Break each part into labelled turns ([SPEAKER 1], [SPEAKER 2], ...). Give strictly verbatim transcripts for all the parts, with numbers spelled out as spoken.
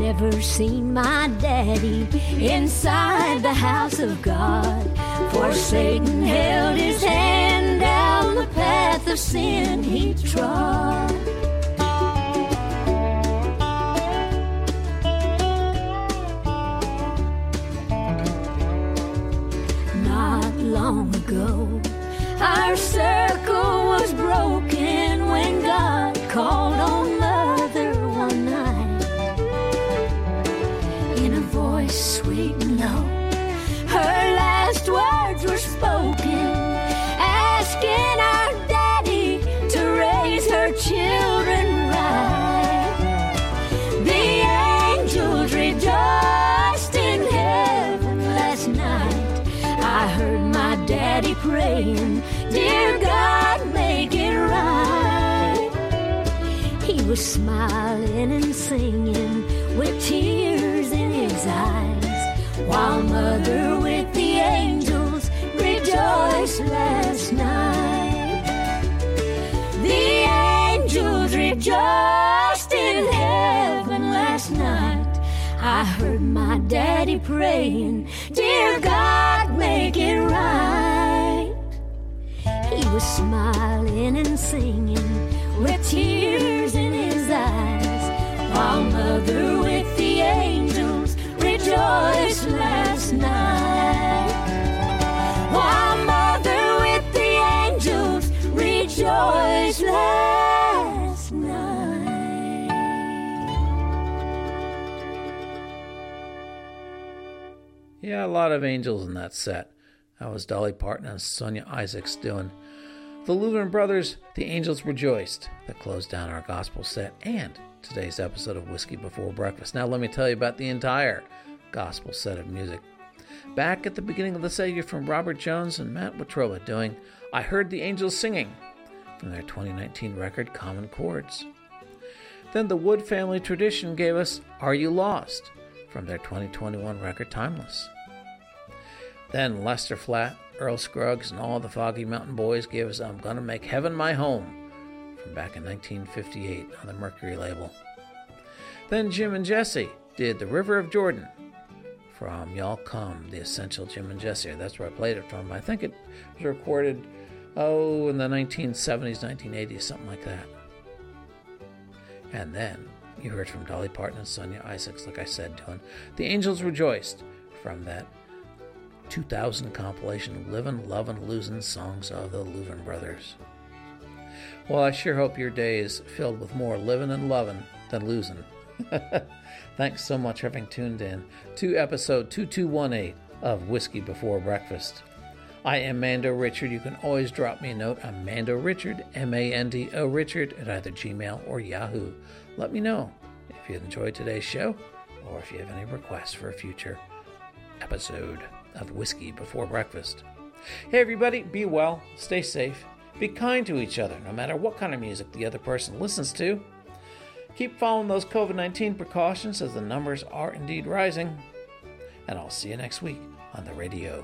[SPEAKER 1] never seen my daddy inside the house of God, for Satan held his hand down the path of sin he trod. Not long ago, our circle was broken when God called on Mother one night. In a voice sweet and low, her last words were spoken, asking our daddy to raise her children right. The angels rejoiced in heaven last night. I heard my daddy praying, dear God, make it right. He was smiling and singing with tears in his eyes, while Mother with the angels rejoiced last night. The angels rejoiced in heaven last night. I heard my daddy praying, dear God, make it right. He was smiling and singing with tears in his eyes, while Mother with the angels rejoiced last night. While Mother with the angels rejoiced last night.
[SPEAKER 2] Yeah, a lot of angels in that set. That was Dolly Parton and Sonia Isaacs doing the Louvin Brothers, The Angels Rejoiced, that closed down our gospel set and today's episode of Whiskey Before Breakfast. Now let me tell you about the entire gospel set of music. Back at the beginning of the set, you're from Robert Jones and Matt Watroba doing I Heard the Angels Singing from their twenty nineteen record Common Chords. Then the Wood family tradition gave us Are You Lost from their twenty twenty-one record Timeless. Then Lester Flatt, Earl Scruggs, and all the Foggy Mountain Boys gave us I'm Gonna Make Heaven My Home from back in nineteen fifty-eight on the Mercury label. Then Jim and Jesse did The River of Jordan from Y'all Come, the Essential Jim and Jesse. That's where I played it from. I think it was recorded, oh, in the nineteen seventies, nineteen eighties, something like that. And then you heard from Dolly Parton and Sonia Isaacs, like I said, doing The Angels Rejoiced from that two thousand compilation Livin', Lovin', Losin' Songs of the Louvin Brothers. Well, I sure hope your day is filled with more livin' and lovin' than losin'. Thanks so much for having tuned in to episode two two one eight of Whiskey Before Breakfast. I am Mando Richard. You can always drop me a note. I'm Mando Richard, M A N D O Richard, at either Gmail or Yahoo. Let me know if you enjoyed today's show or if you have any requests for a future episode of Whiskey Before Breakfast. Hey everybody, be well, stay safe, be kind to each other, no matter what kind of music the other person listens to. Keep following those covid nineteen precautions as the numbers are indeed rising. And I'll see you next week on the radio.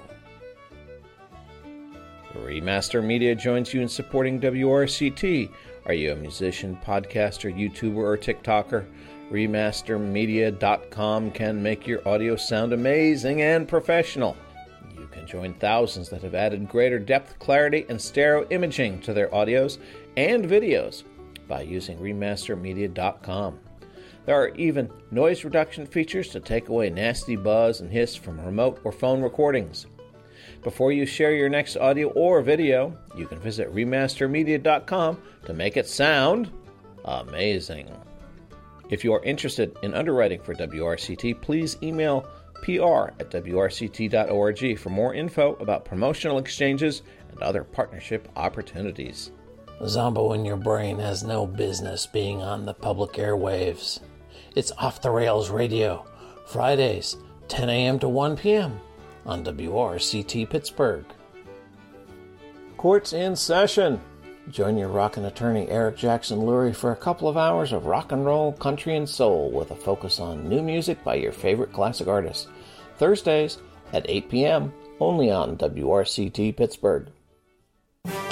[SPEAKER 2] Remaster Media joins you in supporting W R C T. Are you a musician, podcaster, YouTuber, or TikToker? Remaster Media dot com can make your audio sound amazing and professional. You can join thousands that have added greater depth, clarity, and stereo imaging to their audios and videos by using Remaster Media dot com. There are even noise reduction features to take away nasty buzz and hiss from remote or phone recordings. Before you share your next audio or video, you can visit Remaster Media dot com to make it sound amazing. If you are interested in underwriting for W R C T, please email P R at W R C T dot org for more info about promotional exchanges and other partnership opportunities. Zombo in your brain has no business being on the public airwaves. It's Off the Rails Radio, Fridays, ten a.m. to one p.m. on W R C T Pittsburgh. Court's in session. Join your rockin' attorney Eric Jackson Lurie for a couple of hours of rock and roll, country, and soul with a focus on new music by your favorite classic artists. Thursdays at eight p.m. only on W R C T Pittsburgh.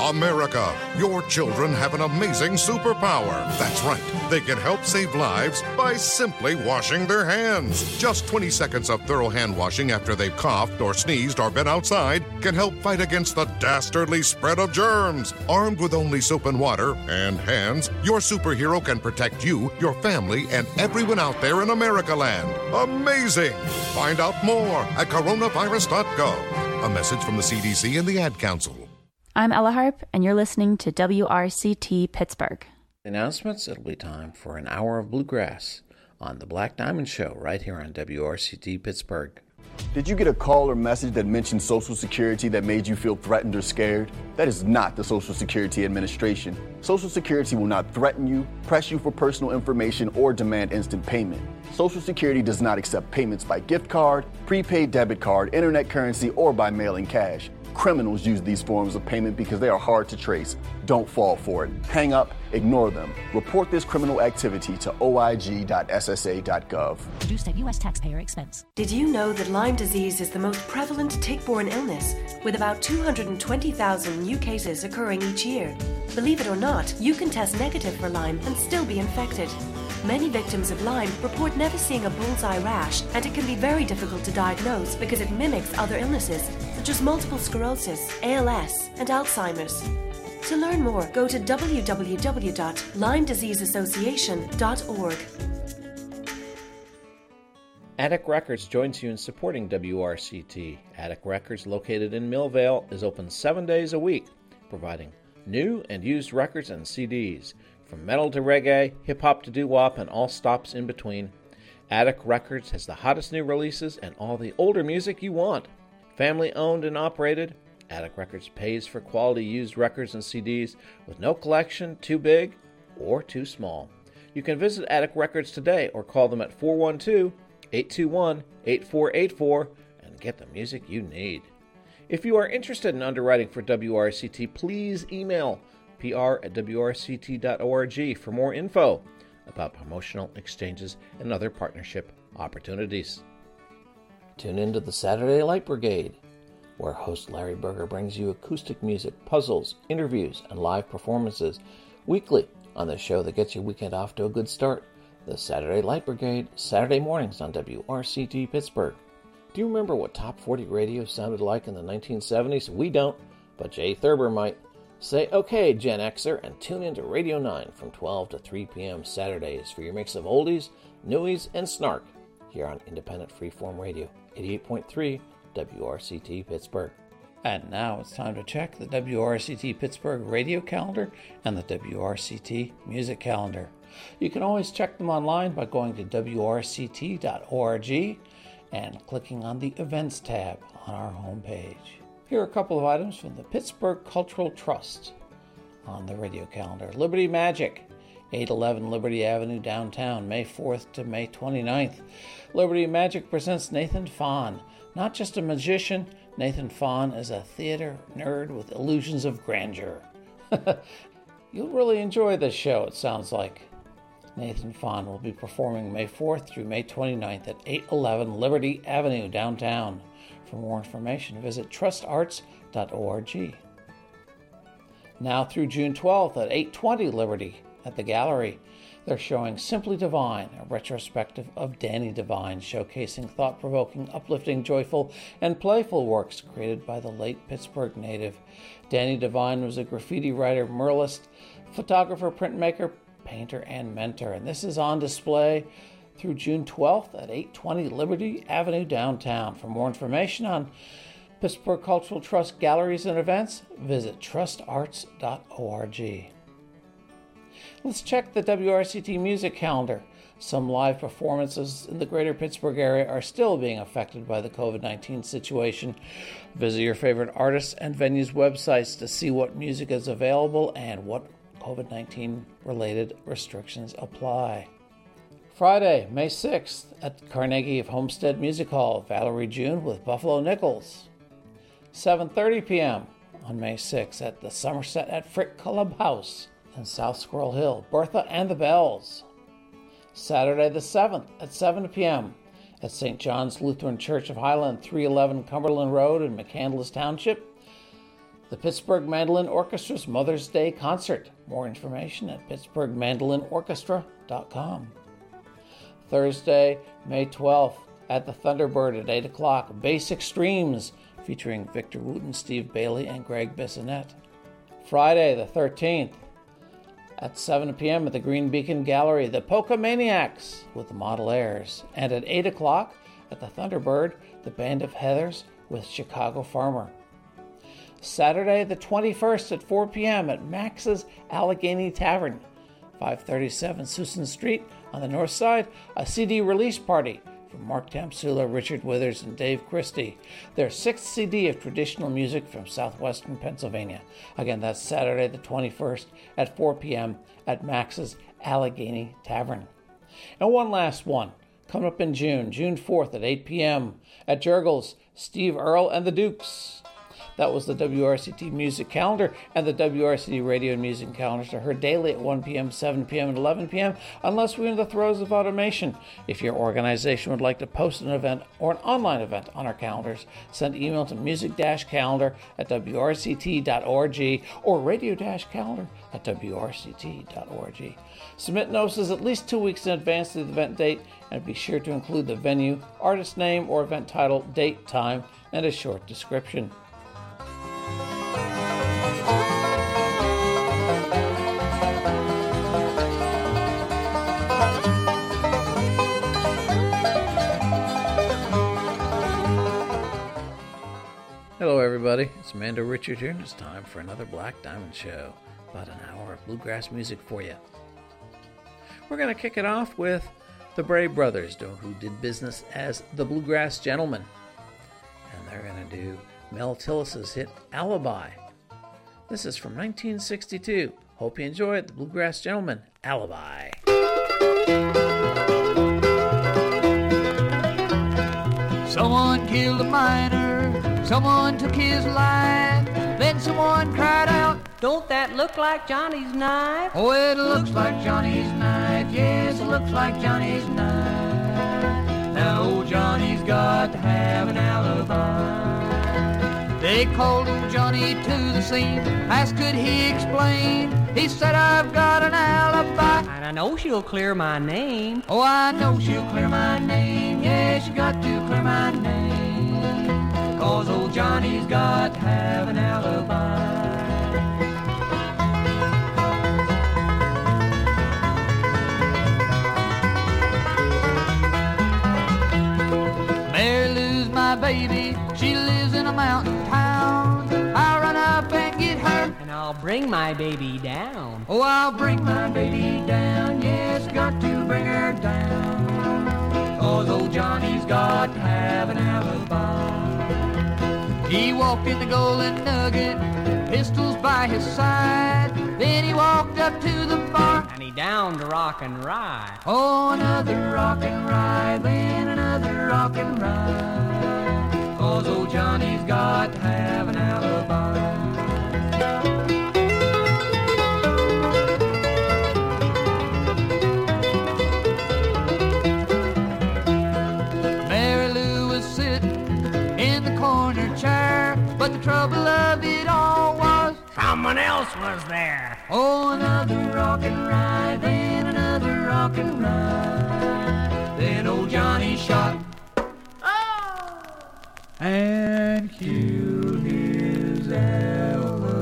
[SPEAKER 3] America, your children have an amazing superpower. That's right. They can help save lives by simply washing their hands. Just twenty seconds of thorough hand washing after they've coughed or sneezed or been outside can help fight against the dastardly spread of germs. Armed with only soap and water and hands, your superhero can protect you, your family, and everyone out there in America land. Amazing! Find out more at coronavirus dot gov. A message from the C D C and the Ad Council.
[SPEAKER 4] I'm Ella Harp, and you're listening to W R C T Pittsburgh.
[SPEAKER 2] Announcements, it'll be time for an hour of bluegrass on the Black Diamond Show right here on W R C T Pittsburgh.
[SPEAKER 5] Did you get a call or message that mentioned Social Security that made you feel threatened or scared? That is not the Social Security Administration. Social Security will not threaten you, press you for personal information, or demand instant payment. Social Security does not accept payments by gift card, prepaid debit card, internet currency, or by mailing cash. Criminals use these forms of payment because they are hard to trace. Don't fall for it. Hang up, ignore them. Report this criminal activity to O I G dot S S A dot gov.
[SPEAKER 6] Produced at U S taxpayer expense.
[SPEAKER 7] Did you know that Lyme disease is the most prevalent tick-borne illness, with about two hundred twenty thousand new cases occurring each year? Believe it or not, you can test negative for Lyme and still be infected. Many victims of Lyme report never seeing a bullseye rash, and it can be very difficult to diagnose because it mimics other illnesses, such as multiple sclerosis, A L S, and Alzheimer's. To learn more, go to w w w dot lyme disease association dot org.
[SPEAKER 2] Attic Records joins you in supporting W R C T. Attic Records, located in Millvale, is open seven days a week, providing new and used records and C Ds. From metal to reggae, hip-hop to doo-wop, and all stops in between, Attic Records has the hottest new releases and all the older music you want. Family owned and operated, Attic Records pays for quality used records and C Ds with no collection too big or too small. You can visit Attic Records today or call them at four one two, eight two one, eight four eight four and get the music you need. If you are interested in underwriting for W R C T, please email P R at W R C T dot org for more info about promotional exchanges and other partnership opportunities. Tune in to the Saturday Light Brigade, where host Larry Berger brings you acoustic music, puzzles, interviews, and live performances weekly on the show that gets your weekend off to a good start. The Saturday Light Brigade, Saturday mornings on W R C T Pittsburgh. Do you remember what Top forty radio sounded like in the nineteen seventies? We don't, but Jay Thurber might. Say okay, Gen Xer, and tune in to Radio nine from twelve to three p.m. Saturdays for your mix of oldies, newies, and snark here on Independent Freeform Radio, eighty-eight point three W R C T Pittsburgh. And now it's time to check the W R C T Pittsburgh radio calendar and the W R C T music calendar. You can always check them online by going to W R C T dot org and clicking on the Events tab on our homepage. Here are a couple of items from the Pittsburgh Cultural Trust on the radio calendar. Liberty Magic, eight eleven Liberty Avenue downtown, May fourth to May twenty-ninth. Liberty Magic presents Nathan Fahn. Not just a magician, Nathan Fahn is a theater nerd with illusions of grandeur. You'll really enjoy this show, it sounds like. Nathan Fahn will be performing May fourth through May twenty-ninth at eight eleven Liberty Avenue downtown. For more information, visit trust arts dot org. Now through June twelfth at eight twenty Liberty at the Gallery, they're showing Simply Divine, a retrospective of Danny Divine, showcasing thought-provoking, uplifting, joyful, and playful works created by the late Pittsburgh native. Danny Divine was a graffiti writer, muralist, photographer, printmaker, painter, and mentor, and this is on display through June twelfth at eight twenty Liberty Avenue downtown. For more information on Pittsburgh Cultural Trust galleries and events, visit trust arts dot org. Let's check the W R C T music calendar. Some live performances in the greater Pittsburgh area are still being affected by the covid nineteen situation. Visit your favorite artists and venues' websites to see what music is available and what covid nineteen related restrictions apply. Friday, May sixth at Carnegie of Homestead Music Hall, Valerie June with Buffalo Nichols. seven thirty p.m. on May sixth at the Somerset at Frick Clubhouse in South Squirrel Hill, Bertha and the Bells. Saturday the seventh at seven p.m. at Saint John's Lutheran Church of Highland, three eleven Cumberland Road in McCandless Township. the Pittsburgh Mandolin Orchestra's Mother's Day Concert. More information at pittsburgh mandolin orchestra dot com. Thursday, May twelfth, at the Thunderbird at eight o'clock, Bass Extremes, featuring Victor Wooten, Steve Bailey, and Greg Bissonette. Friday, the thirteenth, at seven p.m. at the Green Beacon Gallery, the Polka Maniacs with the Model Airs. And at eight o'clock at the Thunderbird, the Band of Heathers with Chicago Farmer. Saturday, the twenty-first at four p.m. at Max's Allegheny Tavern, five thirty-seven Susan Street on the north side, a C D release party from Mark Tamsula, Richard Withers, and Dave Christie. Their sixth C D of traditional music from southwestern Pennsylvania. Again, that's Saturday the twenty-first at four p.m. at Max's Allegheny Tavern. And one last one, coming up in June, June fourth at eight p.m. at Jurgles, Steve Earle and the Dukes. That was the W R C T Music Calendar, and the W R C T Radio and Music Calendars are heard daily at one p.m., seven p.m., and eleven p.m., unless we're in the throes of automation. If your organization would like to post an event or an online event on our calendars, send email to music-calendar at w r c t dot org or radio-calendar at w r c t dot org. Submit notices at least two weeks in advance of the event date, and be sure to include the venue, artist name, or event title, date, time, and a short description. Hello everybody, it's Mando Richard here, and it's time for another Black Diamond Show. About an hour of bluegrass music for you. We're going to kick it off with the Bray Brothers, who did business as the Bluegrass Gentlemen. And they're going to do Mel Tillis's hit Alibi. This is from nineteen sixty-two. Hope you enjoy it, the Bluegrass Gentlemen, Alibi.
[SPEAKER 8] Someone killed a miner, someone took his life, then someone cried out,
[SPEAKER 9] "Don't that look like Johnny's knife?"
[SPEAKER 8] "Oh, it looks like Johnny's knife, yes, it looks like Johnny's knife. Now old Johnny's got to have an alibi." They called old Johnny to the scene, asked could he explain. He said, "I've got an alibi,
[SPEAKER 9] and I know she'll clear my name."
[SPEAKER 8] "Oh, I know she'll clear my name, yes, you got to clear my name, 'cause old Johnny's got to have an alibi." Mary Lou's my baby, she lives in a mountain town. I'll run up and get her,
[SPEAKER 9] and I'll bring my baby down.
[SPEAKER 8] "Oh, I'll bring my baby down, yes, got to bring her down, 'cause old Johnny's got to have an alibi." He walked in the Golden Nugget, pistols by his side. Then he walked up to the bar,
[SPEAKER 9] and he downed a rock and rye.
[SPEAKER 8] "Oh, another rock and rye, then another rock and rye, 'cause old Johnny's got to have an alibi." Mary Lou was sitting in the corner chair, but the trouble of it all was
[SPEAKER 9] someone else was there.
[SPEAKER 8] "Oh, another rock and rye, then another rock and rye." Then old Johnny shot oh! and killed his alibi.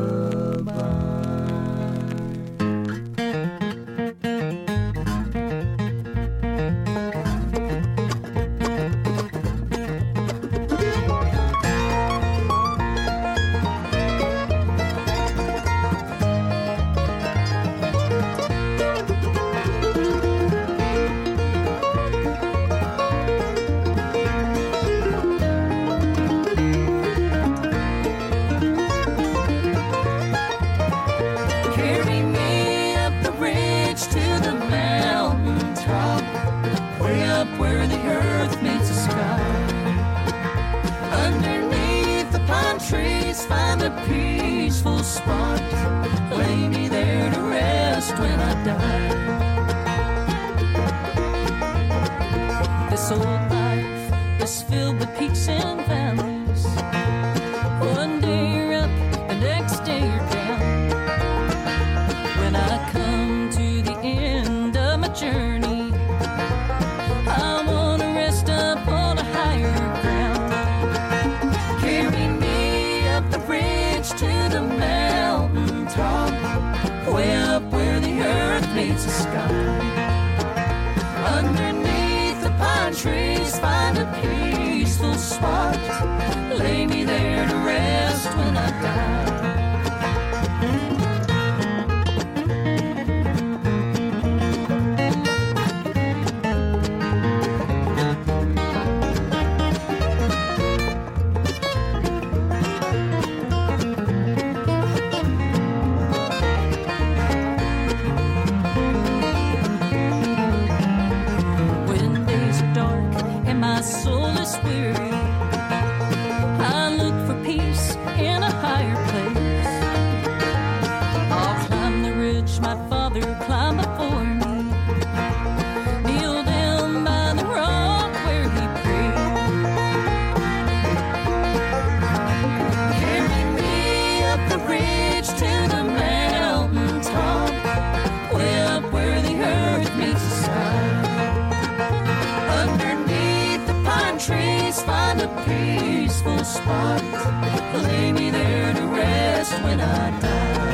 [SPEAKER 1] Where the earth meets the sky, underneath the palm trees, find a peaceful spot. Lay me there to rest when I die. This old life is filled with peaks and valleys. One day you're up, the next die.
[SPEAKER 10] My soul is weary. I look for peace in a higher place. I'll climb the ridge my father climbed before me. Kneel down by the rock where he prayed. Carry me up the ridge to the mountain top, way up where the earth meets the sky. Trees find a peaceful spot, lay me there to rest when I die.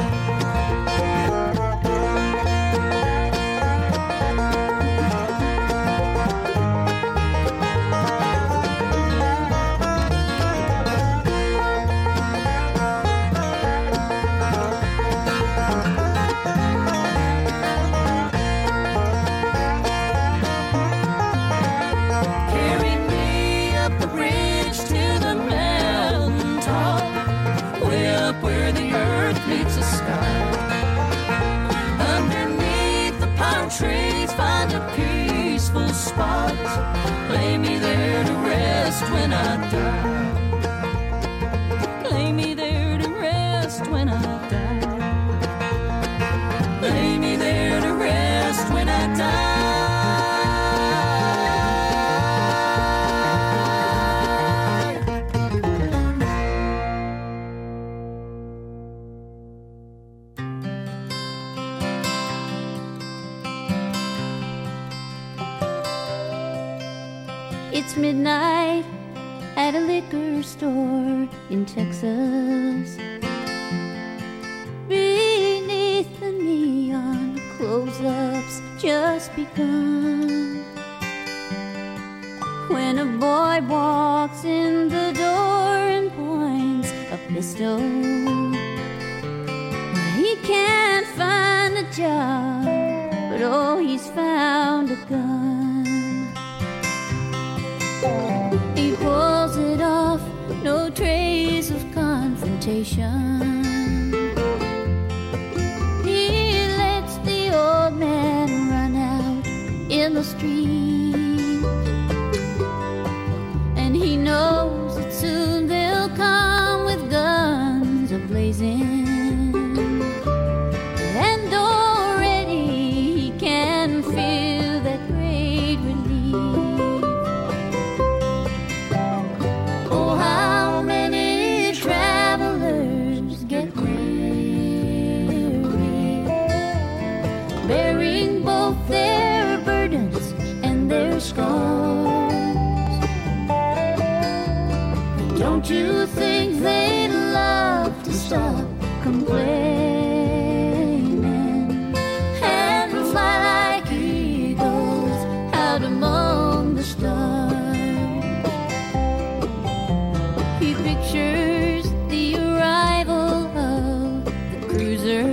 [SPEAKER 10] Where the earth meets the sky. Underneath the pine trees find a peaceful spot, lay me there to rest when I die. Lay me there to rest when I die. Lay me there to rest when I die.
[SPEAKER 1] It's midnight at a liquor store in Texas. Beneath the neon, close-ups just begun. When a boy walks in the door and points a pistol, he can't find a job, but oh, he's found a gun. He pulls it off, no trace of confrontation. He lets the old man run out in the street, and he knows that soon they'll come with guns a-blazing. And already he can feel that great relief. Oh, how many travelers get weary, bearing both their burdens and their scars. Don't you think they'd love to stop complaining and fly like eagles out among the stars? He pictures the arrival of the cruiser.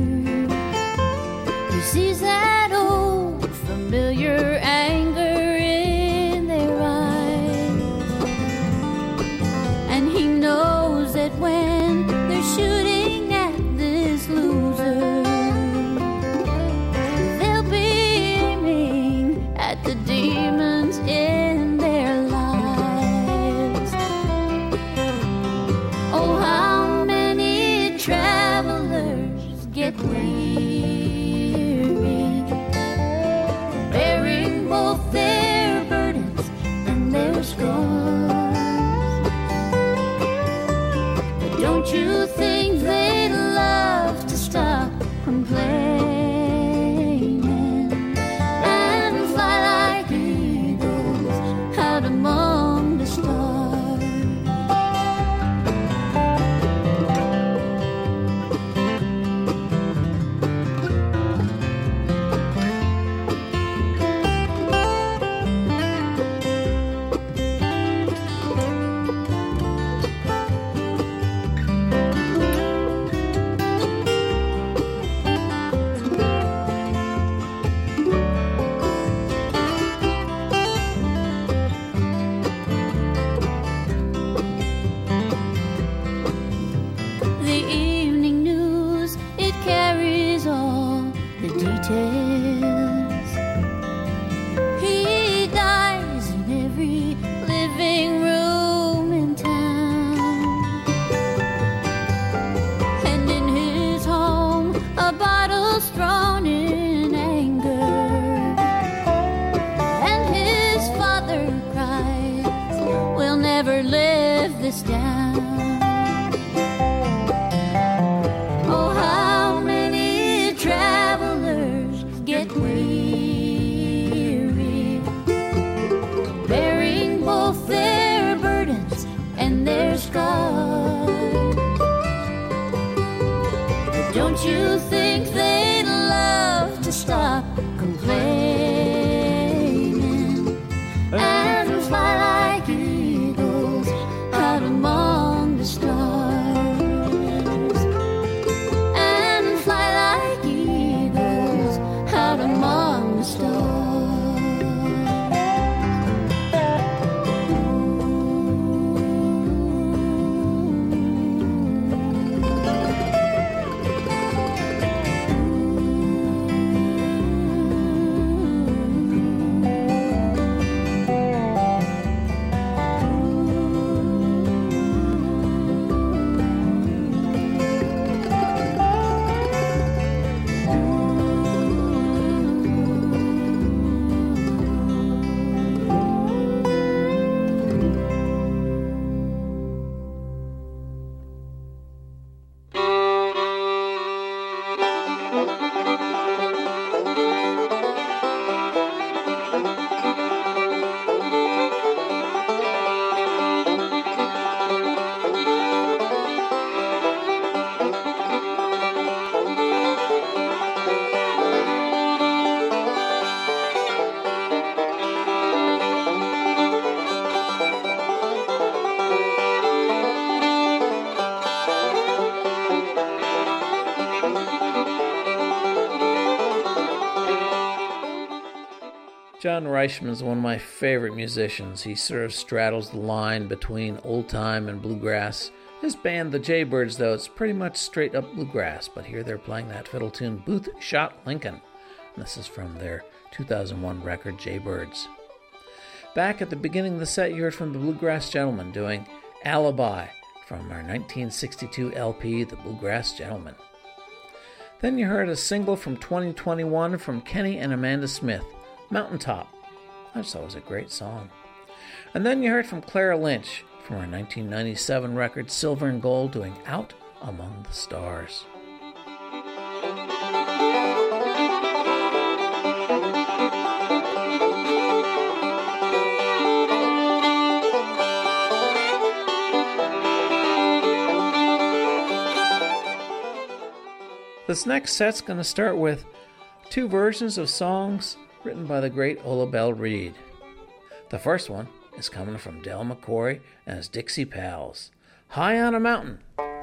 [SPEAKER 1] He sees that old familiar anger in their eyes, and he knows that when they're shooting at this loser, they'll be aiming at the demons in their lives. Oh, how many travelers get weary, bearing both their burdens and their scars. But don't you think they'd love to stop complaining and fly like eagles this down. Oh, how many travelers get weary, bearing both their burdens and their scars. But don't you think they'd love to stop complaining and fly like eagles out among the stars, and fly like eagles out among the stars.
[SPEAKER 2] John Reischman is one of my favorite musicians. He sort of straddles the line between old time and bluegrass. His band, the Jaybirds, though, it's pretty much straight up bluegrass, but here they're playing that fiddle tune, Booth Shot Lincoln. And this is from their two thousand one record, Jaybirds. Back at the beginning of the set, you heard from the Bluegrass Gentlemen doing Alibi from our nineteen sixty-two L P, The Bluegrass Gentlemen. Then you heard a single from twenty twenty-one from Kenny and Amanda Smith, Mountaintop. I just thought it was a great song. And then you heard from Clara Lynch from her nineteen ninety-seven record Silver and Gold doing Out Among the Stars. This next set's going to start with two versions of songs written by the great Ola Belle Reed. The first one is coming from Del McCoury and his Dixie Pals, High on a Mountain.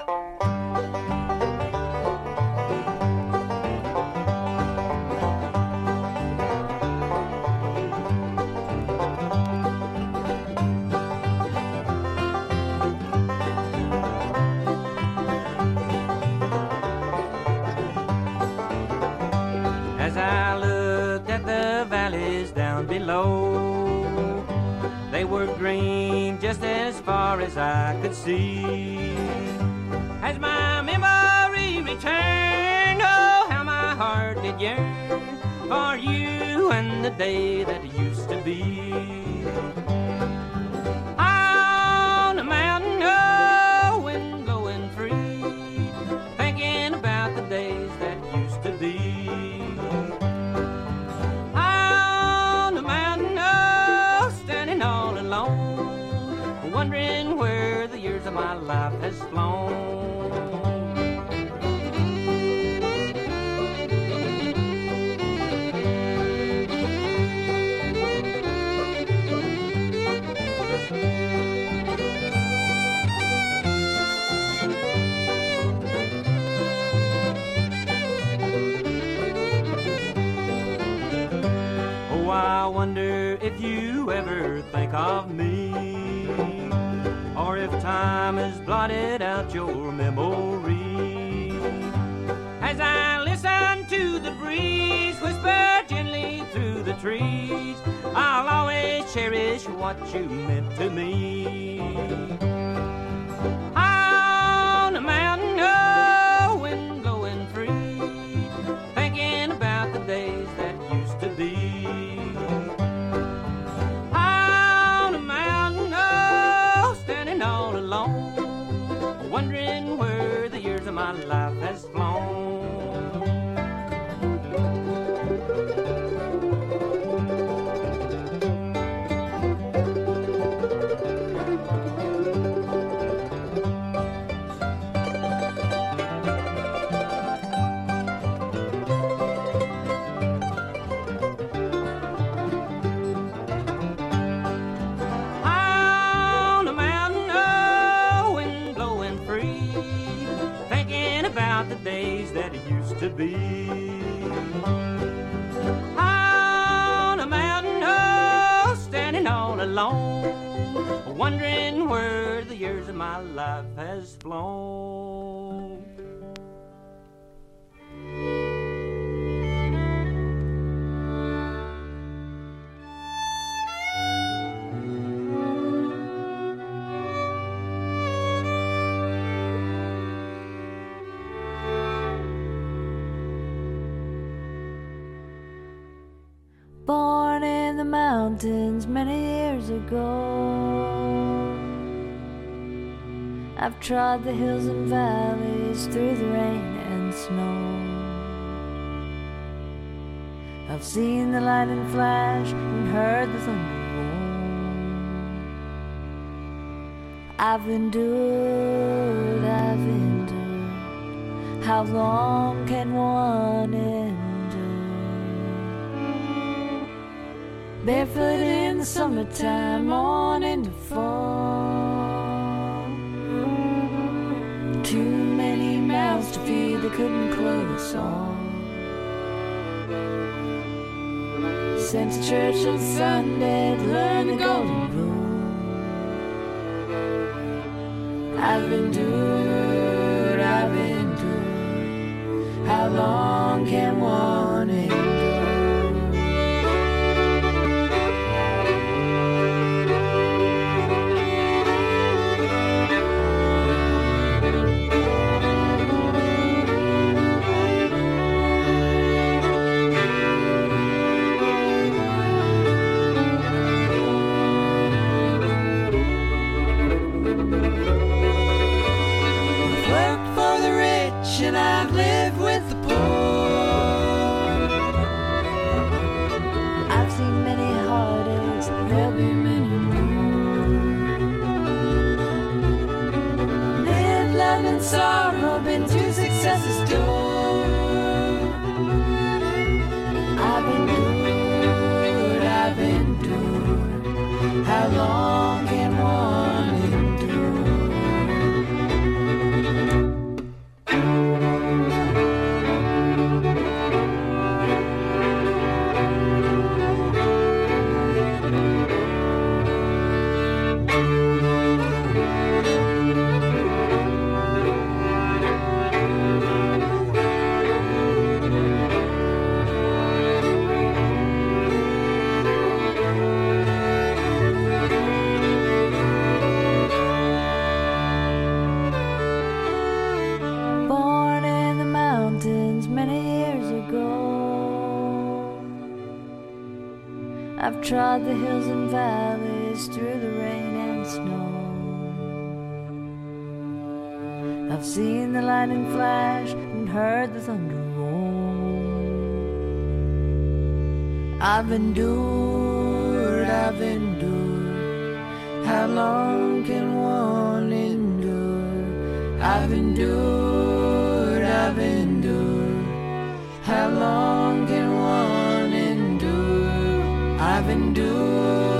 [SPEAKER 11] As I looked at the valleys down below, they were green just as far as I could see. As my memory returned, oh, how my heart did yearn for you and the day that used to be. On a mountain, oh, wind blowing free, thinking about the days that used to be. All alone, wondering where the years of my life has flown. Oh, I wonder if you ever think of me, or if time has blotted out your memory. As I listen to the breeze whisper gently through the trees, I'll always cherish what you meant to me. On a mountain, oh, wind blowing free, thinking about the days that used to be. On a mountain, oh, standing all alone, alone, wondering where the years of my life has flown.
[SPEAKER 12] Born in the mountains many years ago, I've trod the hills and valleys through the rain and snow. I've seen the lightning flash and heard the thunder roll. I've endured, I've endured. How long can one endure? Barefoot in the summertime, on into fall. Too many mouths to feed, they couldn't clothe us all. Sent to church on Sunday to learn the golden rule. I've endured, I've endured. How long can one endure? And I've lived with the poor. I've seen many heartaches, there'll be many more. Lived, love, and sorrow, been to success's door. I've endured, I've endured. How long can one endure? I've trod the hills and valleys through the rain and snow. I've seen the lightning flash and heard the thunder roll. I've endured, I've endured. How long can one endure? I've endured, I've endured. How long can one endure? I've endured.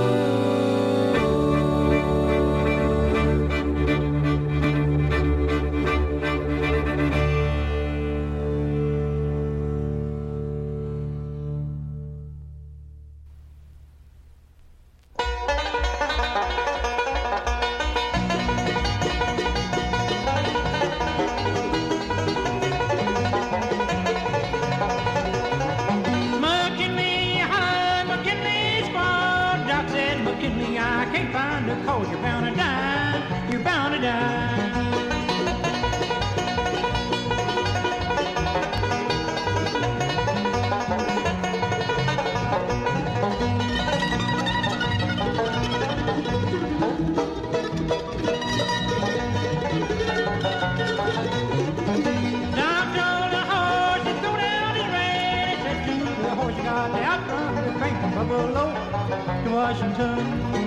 [SPEAKER 8] Cause you're bound to die, you're bound to die. Doc told the horse to throw down his rein. He said to the horse, you got to outrun the train from Buffalo to Washington.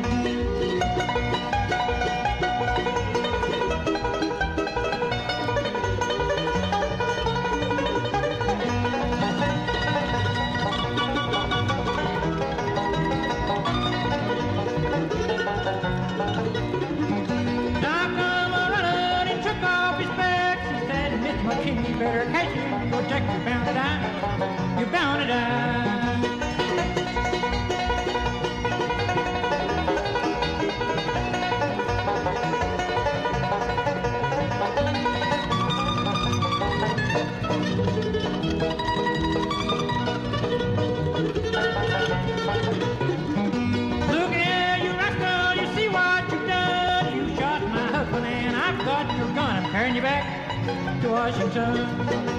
[SPEAKER 8] You better catch it, go check, you're bound to die, you're bound to die.
[SPEAKER 11] Washington.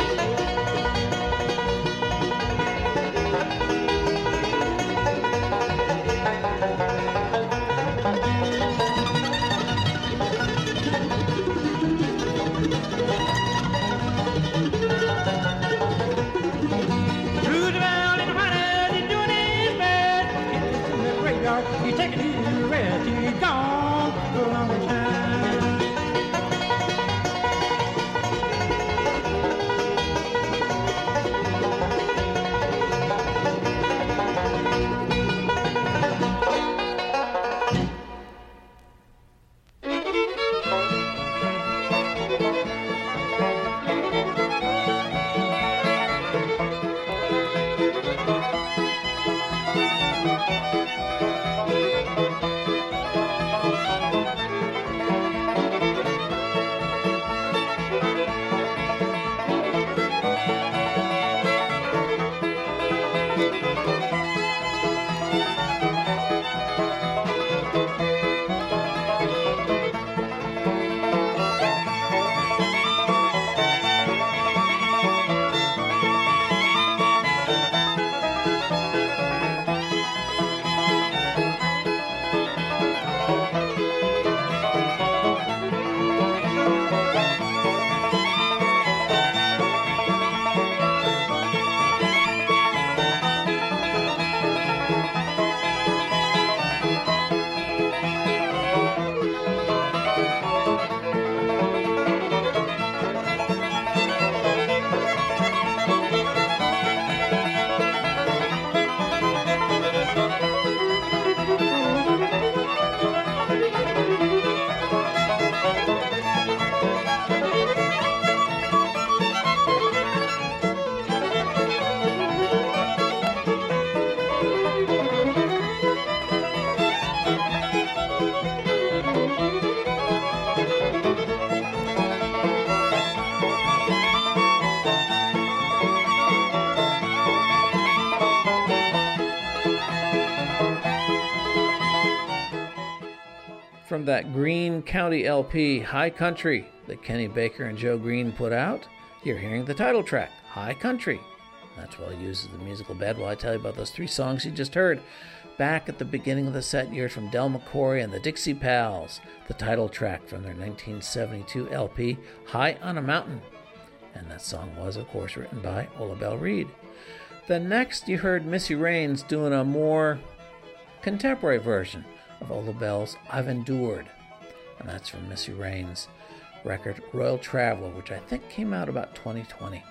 [SPEAKER 2] From that Greene County L P, High Country, that Kenny Baker and Joe Green put out, you're hearing the title track, High Country. That's why I use the musical bed while I tell you about those three songs you just heard. Back at the beginning of the set, you heard from Del McCoury and the Dixie Pals, the title track from their nineteen seventy-two L P, High on a Mountain. And that song was, of course, written by Ola Belle Reed. Then next, you heard Missy Raines doing a more contemporary version of Ola Belle's I've Endured. And that's from Missy Raines' record Royal Traveler, which I think came out about twenty twenty.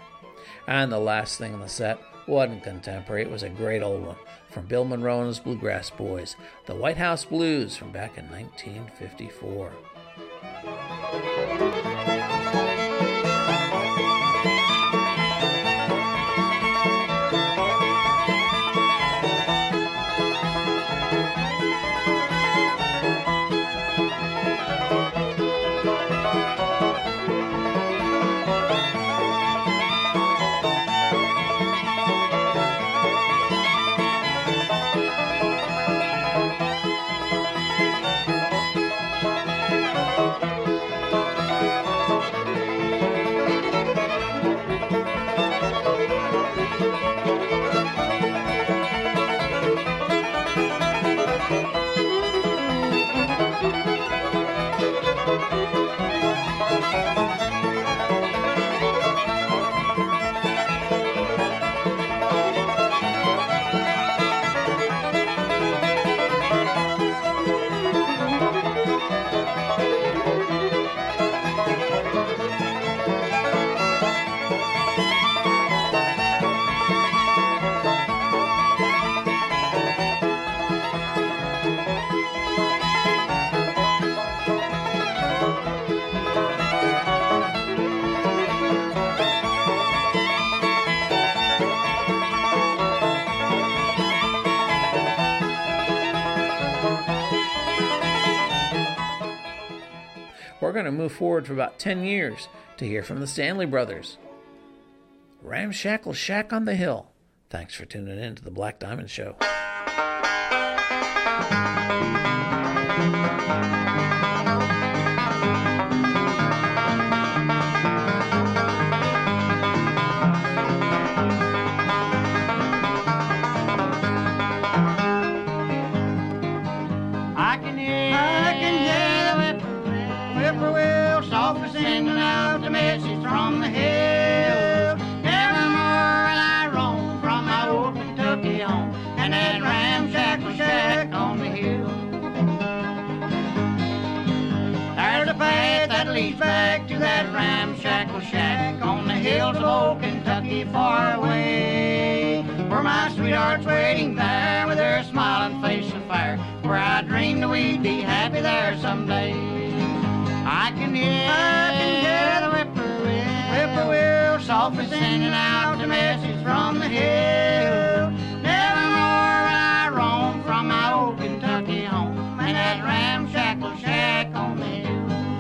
[SPEAKER 2] And the last thing on the set wasn't contemporary, it was a great old one from Bill Monroe and his Bluegrass Boys, the White House Blues from back in nineteen fifty-four. We're going to move forward for about ten years to hear from the Stanley Brothers. Ramshackle Shack on the Hill. Thanks for tuning in to the Black Diamond Show.
[SPEAKER 8] Johnny's back to that ramshackle shack on the hills of old Kentucky far away, where my sweetheart's waiting there with her smiling face of fire, where I dreamed we'd be happy there someday. I can hear, I can hear the whippoorwill, whippoorwill softly singing out the message from the hill. Nevermore will I roam from my old Kentucky home and that ramshackle shack on the hill.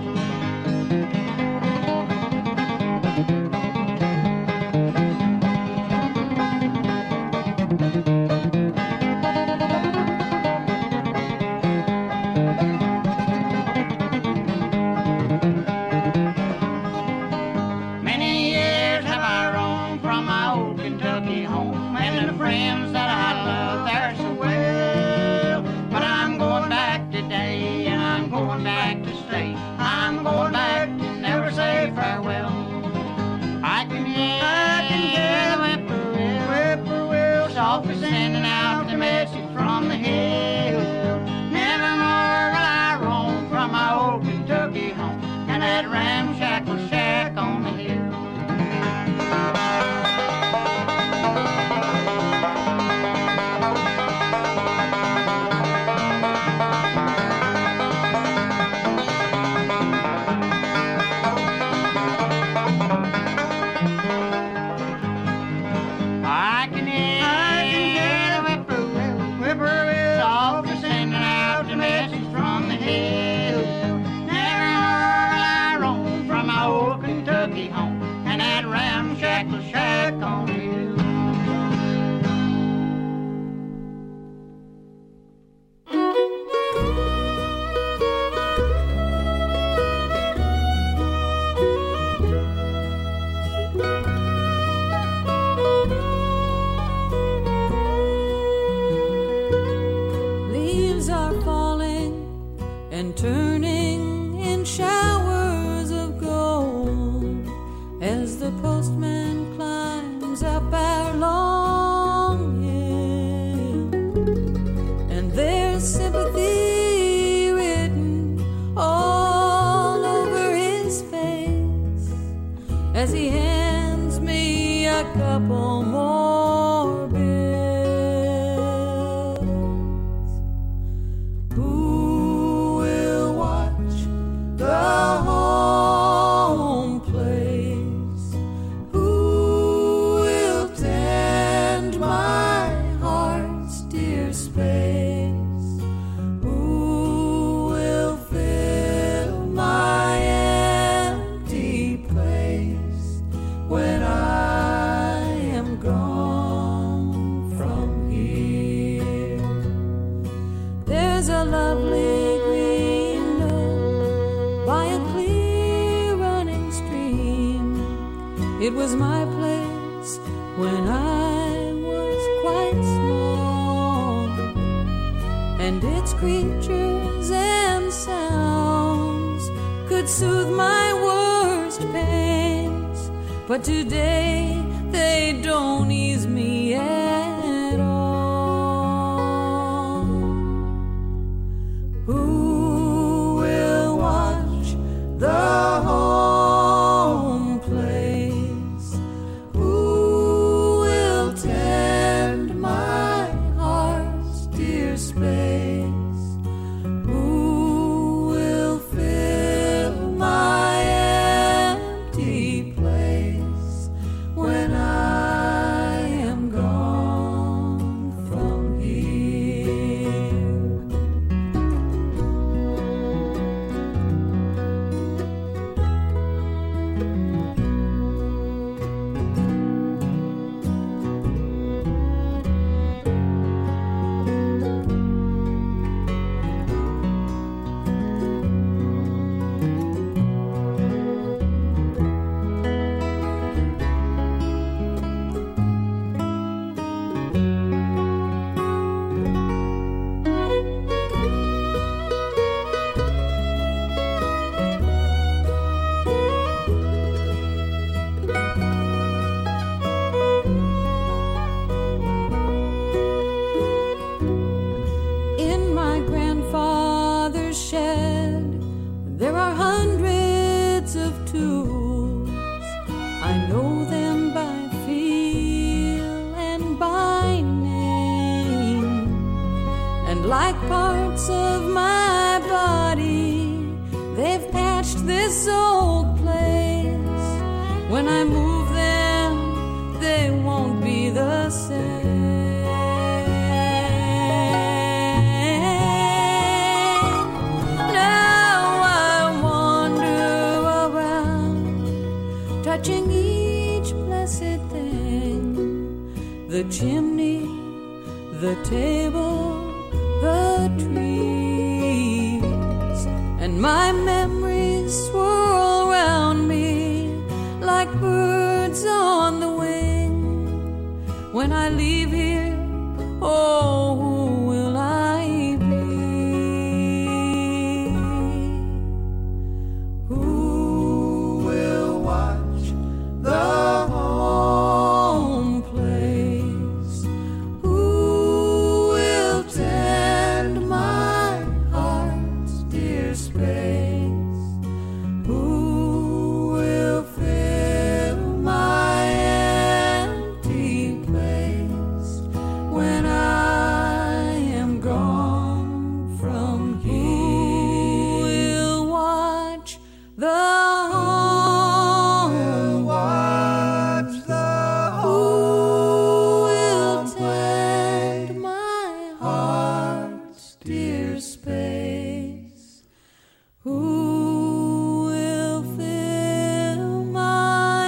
[SPEAKER 8] Friends that I love there so well, but I'm going back today and I'm going back to stay. I'm going back to never say farewell. I can hear, I can hear the whippoorwill, whippoorwill softly sending out the message from the hill. Nevermore will I roam from my old Kentucky home and that ramshackle shack on the hill.
[SPEAKER 10] It was my place when I was quite small, and its creatures and sounds could soothe my worst pains, but today they don't ease me at all. Who will watch the home place? Who will tend my heart's dear space? Who will fill my empty place when I am gone from here? And like parts of my body, they've patched this old place. When I move them, they won't be the same. Now I wander around, touching each blessed thing, the chimney, the table, the trees, and my memories swirl around me like birds on the wing. When I leave here, oh, who will I be? Who will watch the home place? Who will tend my heart's dear space? Who will fill my empty place when I am gone from here? Who will watch the home? Watch the Who will tend my heart's dear space? Who will fill my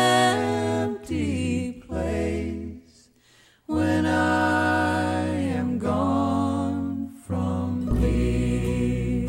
[SPEAKER 10] empty place when I am gone from here?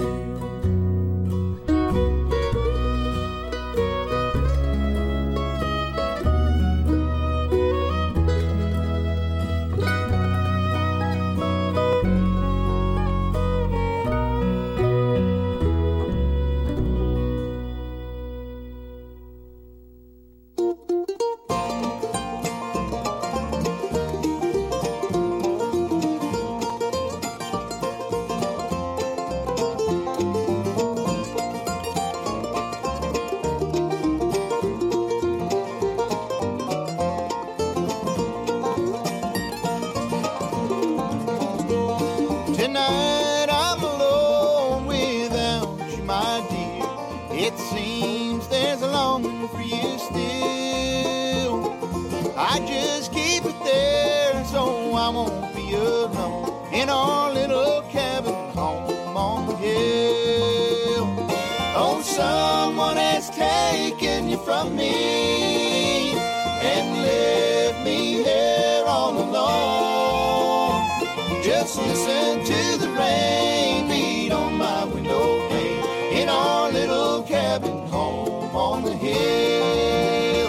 [SPEAKER 13] Tonight I'm alone without you, my dear. It seems there's a longing for you still. I just keep it there so I won't be alone in our little cabin home on the hill. Oh, someone has taken you from me and left me here all alone. Just listen to the rain beat on my window pane in our little cabin home on the hill.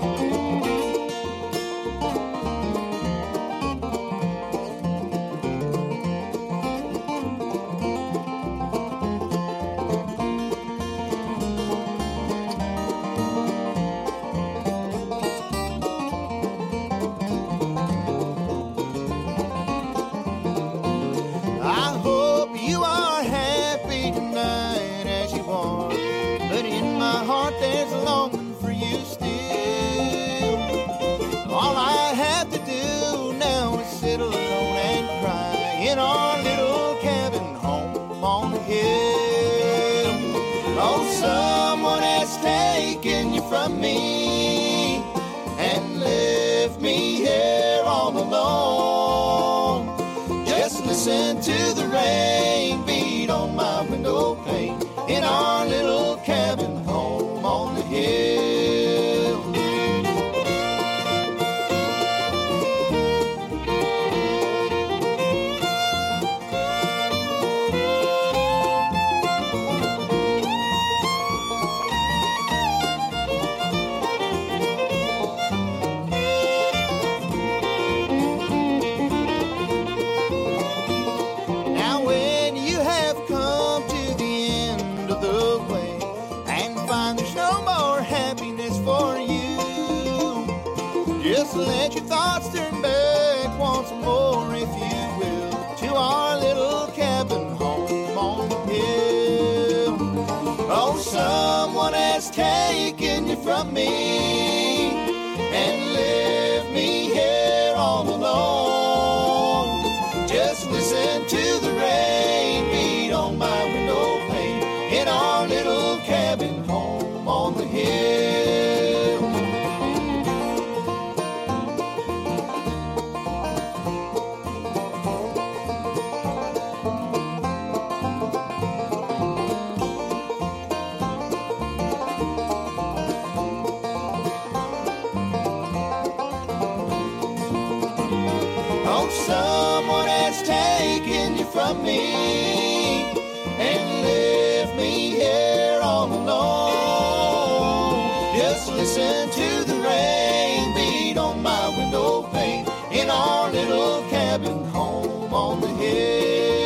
[SPEAKER 13] I hope you are happy tonight as you are, but in my heart there's a longing for you still. All I have to do now is sit alone and cry in our little cabin home on the hill. Oh, someone has taken you from me and left me here all alone. Just listen to the rain beat on my window pane in our little cabin home on the hill. Now when you have come to the end of the way and find there's no more happiness for you, just let your thoughts turn back once more, if you will, to our little cabin home on the hill. Oh, someone has taken you from me and left me here all alone. Just listen to the from me and left me here all alone. Just listen to the rain beat on my window pane in our little cabin home on the hill.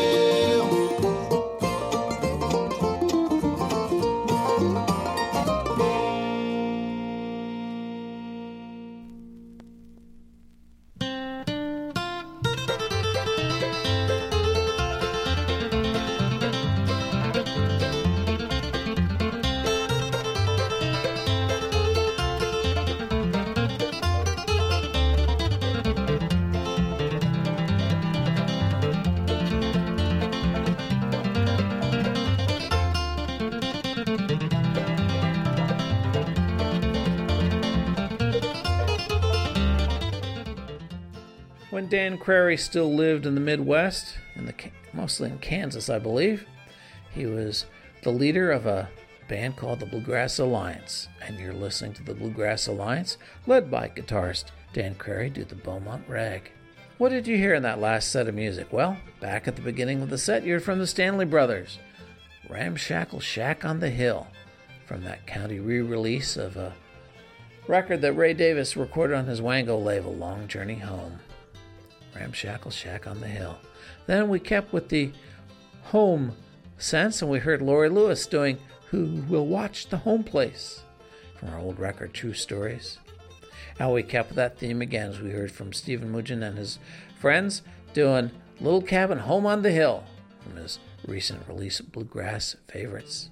[SPEAKER 2] When Dan Crary still lived in the Midwest, in the mostly in Kansas, I believe, he was the leader of a band called the Bluegrass Alliance. And you're listening to the Bluegrass Alliance, led by guitarist Dan Crary, do the Beaumont Rag. What did you hear in that last set of music? Well, back at the beginning of the set, you heard from the Stanley Brothers, Ramshackle Shack on the Hill, from that county re-release of a record that Ray Davis recorded on his Wango label, Long Journey Home. Ramshackle Shack on the Hill. Then we kept with the home sense, and we heard Laurie Lewis doing Who Will Watch the Home Place from our old record, True Stories. And we kept with that theme again as we heard from Stephen Mugin and his friends doing Little Cabin Home on the Hill from his recent release of Bluegrass Favorites.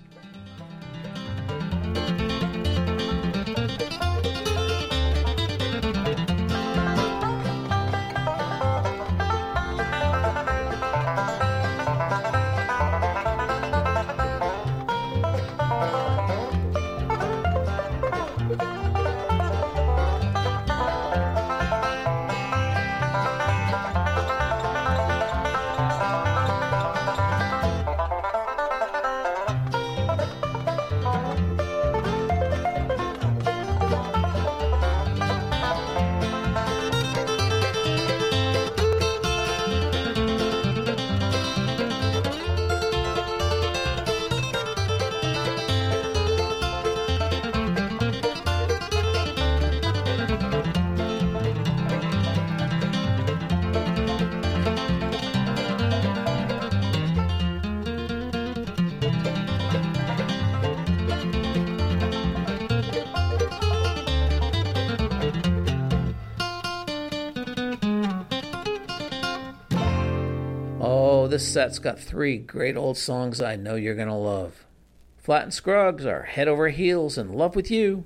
[SPEAKER 2] This set's got three great old songs I know you're going to love. Flat and Scruggs are Head Over Heels in Love With You.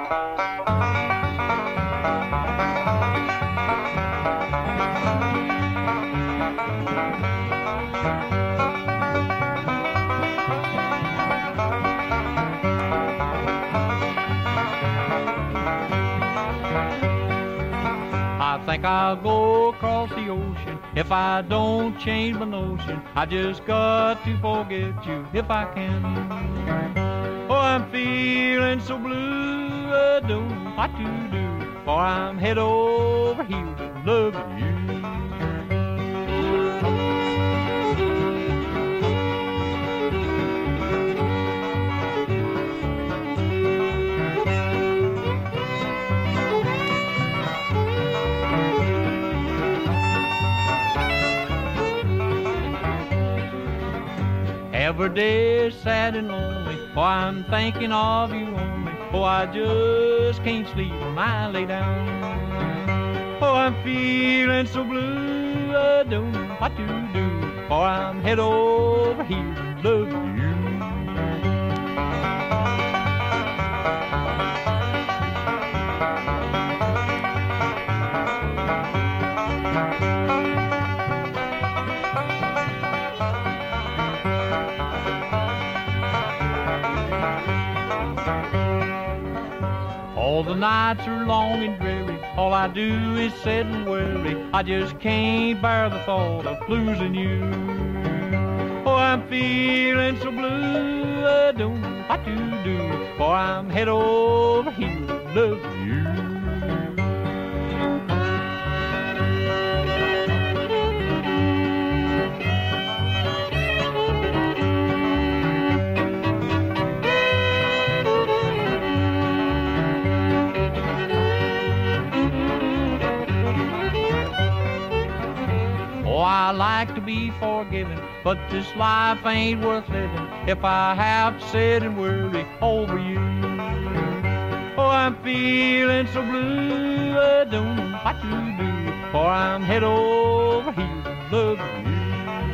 [SPEAKER 11] I think I'll go across the ocean if I don't change my notion. I just got to forget you if I can. Oh, I'm feeling so blue, I don't know what to do, for I'm head over heels in love with you. Every day is sad and lonely, oh, I'm thinking of you only. Oh, I just can't sleep when I lay down. Oh, I'm feeling so blue, I don't know what to do, for I'm head over heels in love with you. All the nights are long and dreary, all I do is sit and worry. I just can't bear the thought of losing you. Oh, I'm feeling so blue, I don't know what to do, for I'm head over heels in love with you. like to be forgiven, but this life ain't worth living if I have to sit and worry over you. Oh, I'm feeling so blue, I don't know what to do, for I'm head over heels in love with you.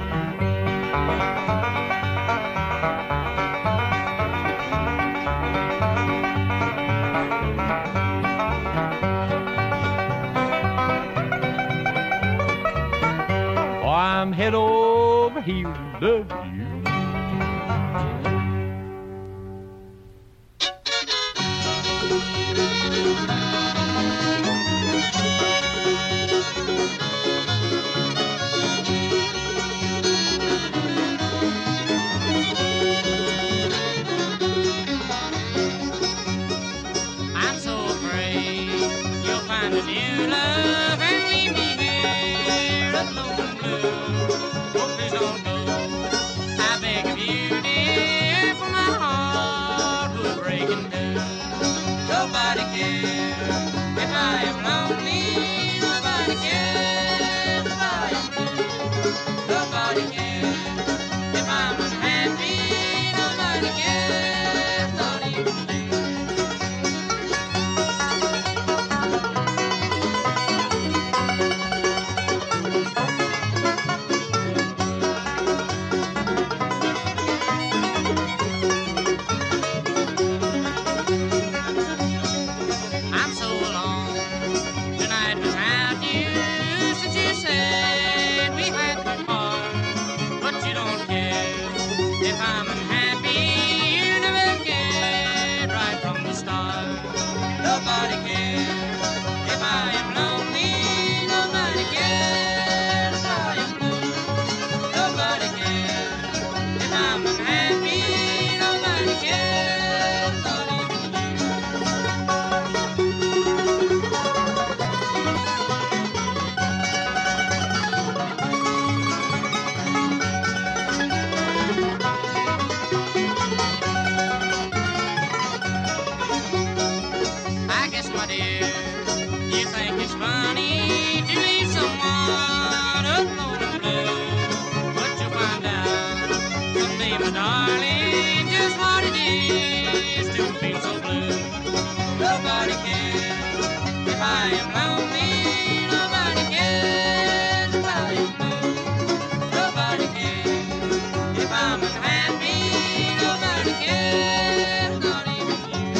[SPEAKER 11] I'm head over heels in love with you.
[SPEAKER 14] I'm so afraid you'll find a new love and leave me here alone and blue. Oh, please don't go. I beg of you, dear, for my heart will break in two. Nobody cares if I am lonely. Nobody cares if I am blue. Nobody cares if I'm unhappy. Nobody cares, not even you. I'm so alone tonight without you, since you said we had to part. But you don't care if I'm unhappy. You never cared right from the start. Nobody cares if I am lonely. Nobody cares if I am blue. Nobody cares if I'm unhappy. Nobody cares, not even you. I guess, my dear, you think it's funny to leave someone alone and blue. But you'll find out someday, my darling, just what it is to feel so blue. Nobody cares if I am lonely. Nobody cares if I am blue. Nobody cares if I'm unhappy. Nobody cares, not even you.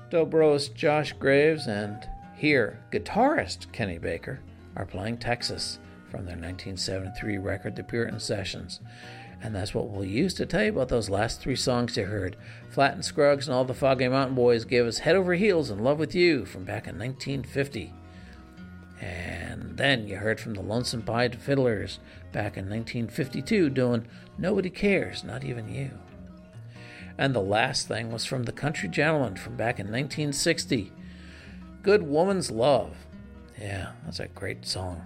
[SPEAKER 2] Dobro's Josh Graves and here guitarist Kenny Baker are playing Texas from their nineteen seventy-three record, The Puritan Sessions. And that's what we'll use to tell you about those last three songs you heard. Flatt and Scruggs and all the Foggy Mountain Boys gave us Head Over Heels in Love With You from back in nineteen fifty. And then you heard from the Lonesome Pied Fiddlers back in nineteen fifty-two doing Nobody Cares, Not Even You. And the last thing was from the Country Gentlemen from back in nineteen sixty. Good Woman's Love. Yeah, that's a great song.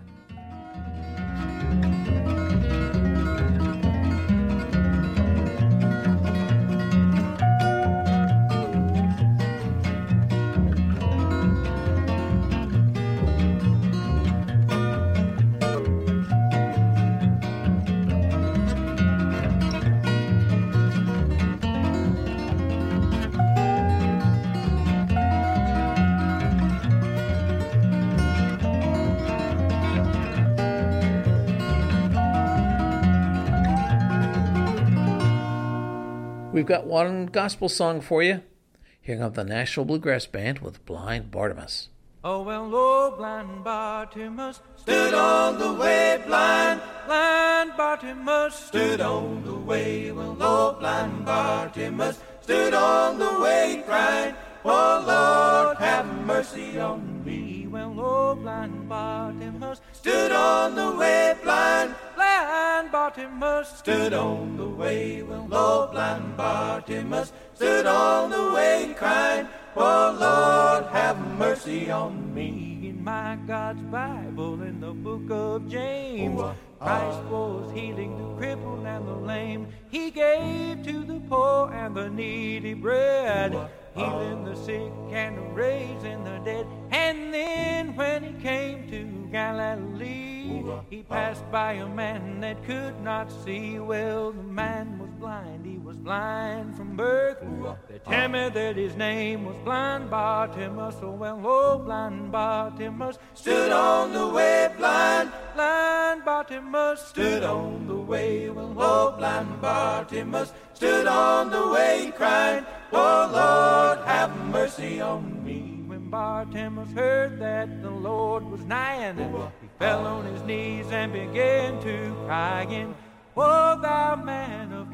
[SPEAKER 2] We've got one gospel song for you. Here comes the Nashville Bluegrass Band with Blind Bartimaeus.
[SPEAKER 11] Oh, well, oh, blind Bartimaeus stood on the way, blind, blind Bartimaeus stood on the way. Well, oh, blind Bartimaeus stood on the way, crying, oh, Lord, have mercy on me. Well, oh, blind Bartimaeus stood on the way, blind, blind Bartimaeus stood on the way. Well, oh, blind Bartimaeus stood on the way, crying, oh, Lord, have mercy on me. In my God's Bible, in the book of James, Christ was healing the crippled and the lame. He gave to the poor and the needy bread, healing the sick and raising the dead. And then when he came to Galilee, he passed by a man that could not see. Well, the man was blind, he was blind from birth. They tell me that his name was Blind Bartimaeus. Oh, well, oh, blind Bartimaeus stood on the way, blind, blind Bartimaeus stood on the way. Well, oh, blind Bartimaeus stood on the way, crying, oh, Lord, have mercy on me. When Bartimaeus heard that the Lord was nigh, he fell on his knees and began to cry again, oh, thou man of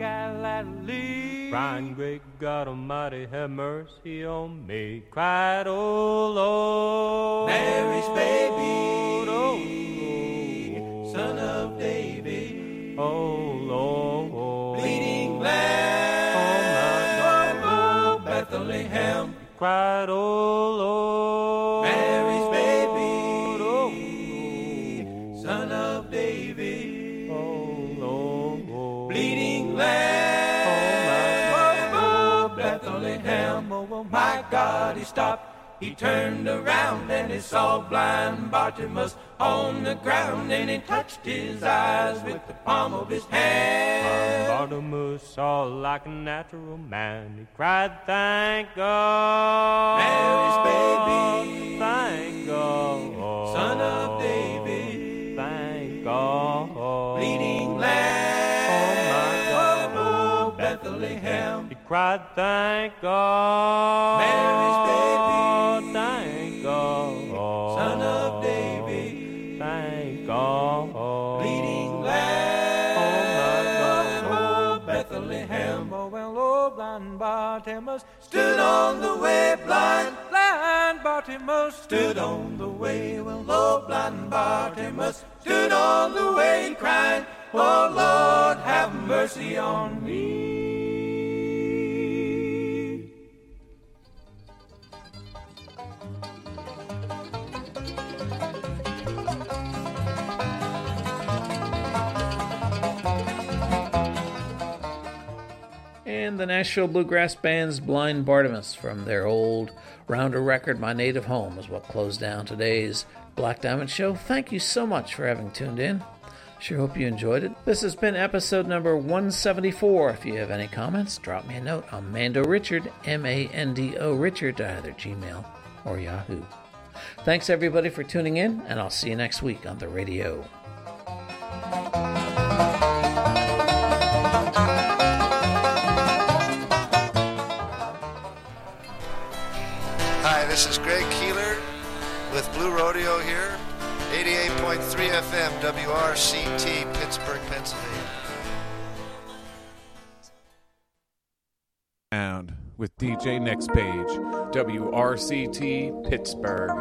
[SPEAKER 11] Galilee.
[SPEAKER 15] Crying, great God Almighty, have mercy on me. Cried, oh, Lord,
[SPEAKER 11] Mary's baby,
[SPEAKER 15] oh,
[SPEAKER 11] oh, Son of David,
[SPEAKER 15] oh, Lord,
[SPEAKER 11] bleeding Lamb, oh, my God, Bethlehem.
[SPEAKER 15] Cried, oh, Lord,
[SPEAKER 11] Mary's baby, oh, Son of David,
[SPEAKER 15] oh, Lord,
[SPEAKER 11] bleeding Lamb, oh, my Bethlehem. Oh, my God, he stopped. He turned around and he saw blind Bartimaeus on the ground, and he touched his eyes with the palm of his hand.
[SPEAKER 15] Bartimaeus saw like a natural man. He cried, thank God,
[SPEAKER 11] Mary's baby,
[SPEAKER 15] thank God,
[SPEAKER 11] Son of David,
[SPEAKER 15] thank God,
[SPEAKER 11] bleeding Lamb, oh, my God, oh, Bethlehem.
[SPEAKER 15] He cried, thank God,
[SPEAKER 11] Mary's baby,
[SPEAKER 15] thank God,
[SPEAKER 11] Son of David,
[SPEAKER 15] thank God,
[SPEAKER 11] bleeding Lamb, oh, my God, oh, Bethlehem. Oh, well, oh, blind Bartimaeus stood on the way, blind, blind Bartimaeus stood on the way. Well, oh, blind Bartimaeus stood on the way, crying, oh, Lord, have mercy on me.
[SPEAKER 2] And the Nashville Bluegrass Band's Blind Bartimaeus from their old Rounder record, My Native Home, is what closed down today's Black Diamond Show. Thank you so much for having tuned in. Sure hope you enjoyed it. This has been episode number one seventy-four. If you have any comments, drop me a note on Mando Richard, M A N D O Richard, to either Gmail or Yahoo. Thanks everybody for tuning in, and I'll see you next week on the radio.
[SPEAKER 16] this is Greg Keeler with Blue Rodeo here, eighty-eight point three F M, W R C T, Pittsburgh, Pennsylvania.
[SPEAKER 17] And with D J Next Page, W R C T, Pittsburgh.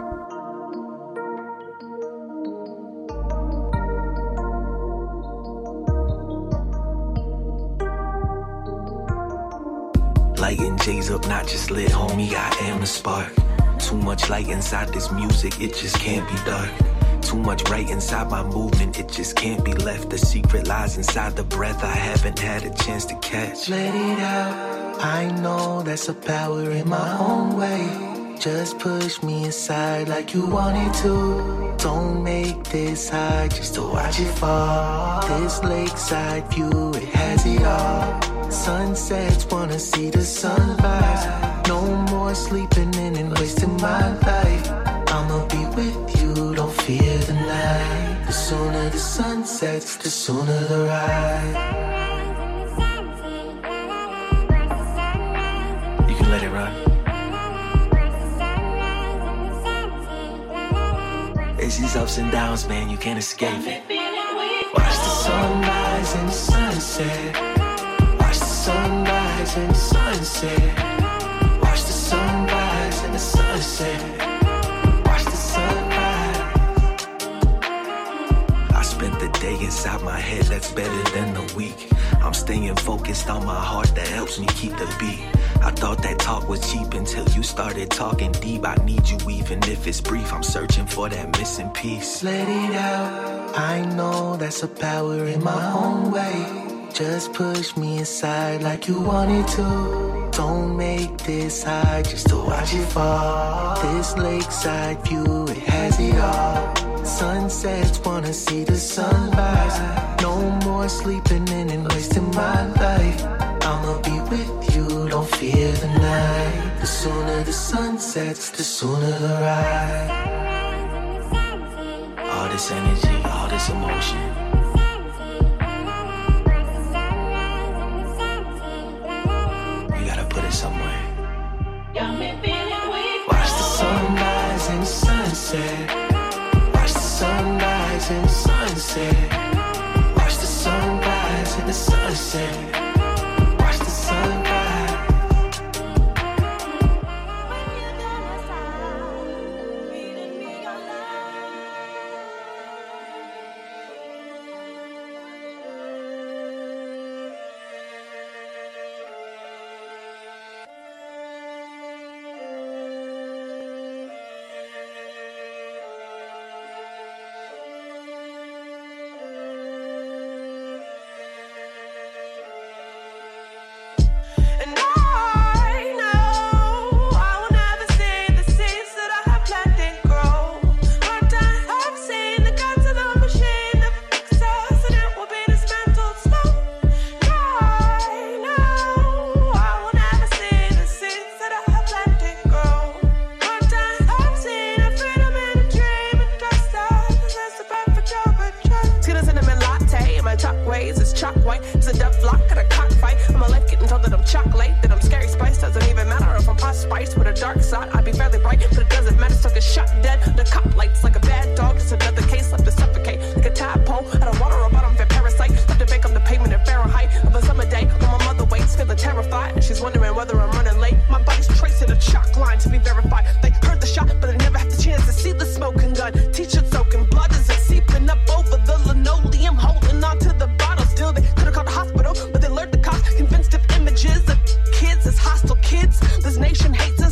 [SPEAKER 18] Lighting J's up, not just lit, homie, I am the spark. Too much light inside this music, it just can't be dark. Too much right inside my movement, it just can't be left. The secret lies inside the breath I haven't had a chance to catch. Let it out, I know that's a power in my own way. Just push me inside like you wanted to. Don't make this high just to watch it fall. This lakeside view, it has it all. Sunsets, wanna see the sunrise. No more sleeping in and wasting my life. I'ma be with you, don't fear the night. The sooner the sun sets, the sooner the rise. You can let it run. It's these ups and downs, man, you can't escape it. Watch the sunrise and the sunset. Watch the sunrise and the sunset. Watch the sunrise and the sunset. Watch the sunrise. I spent the day inside my head, that's better than the week. I'm staying focused on my heart, that helps me keep the beat. I thought that talk was cheap until you started talking deep. I need you even if it's brief, I'm searching for that missing piece. Let it out, I know that's a power in my own way. Just push me inside like you wanted to. Don't make this high just to watch it fall. This lakeside view, it has it all. Sunsets, wanna see the sunrise. No more sleeping in and wasting my life. I'ma be with you, don't fear the night. The sooner the sun sets, the sooner the rise. All this energy, all this emotion. Somewhere. Watch the sunrise and the sunset. Watch the sunrise and the sunset. Watch the sunrise and the sunset. Watch the sunrise.
[SPEAKER 19] Convinced of images of kids as hostile kids. This nation hates us.